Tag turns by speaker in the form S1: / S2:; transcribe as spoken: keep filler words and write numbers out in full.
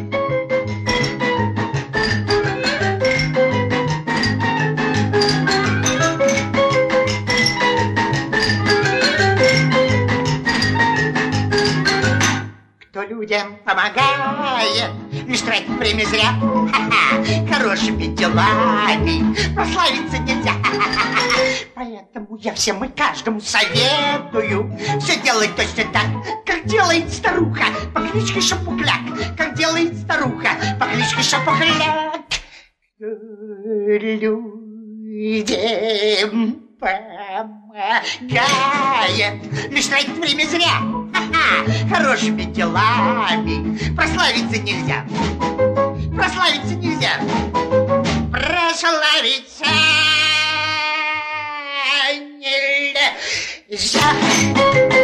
S1: Людям помогает, лишь тратить время зря. Ха-ха, хорошими делами прославиться нельзя. Ха-ха-ха. Поэтому я всем и каждому советую все делать точно так, как делает старуха по кличке Шапокляк. Как делает старуха по кличке Шапокляк. Людям помогает, лишь тратить время зря. Ха-ха, хорошими делами прославиться нельзя. Прославиться нельзя. Прославиться нельзя.